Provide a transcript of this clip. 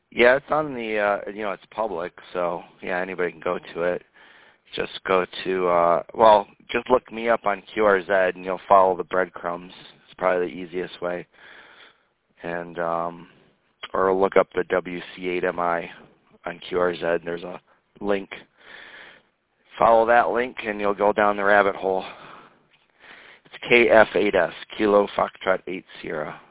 Yeah, it's on the, it's public, so yeah, anybody can go to it. Just go to, just look me up on QRZ and you'll follow the breadcrumbs. It's probably the easiest way. And, or look up the WC8MI on QRZ. There's a link. Follow that link and you'll go down the rabbit hole. It's KF8S, Kilo Foxtrot 80.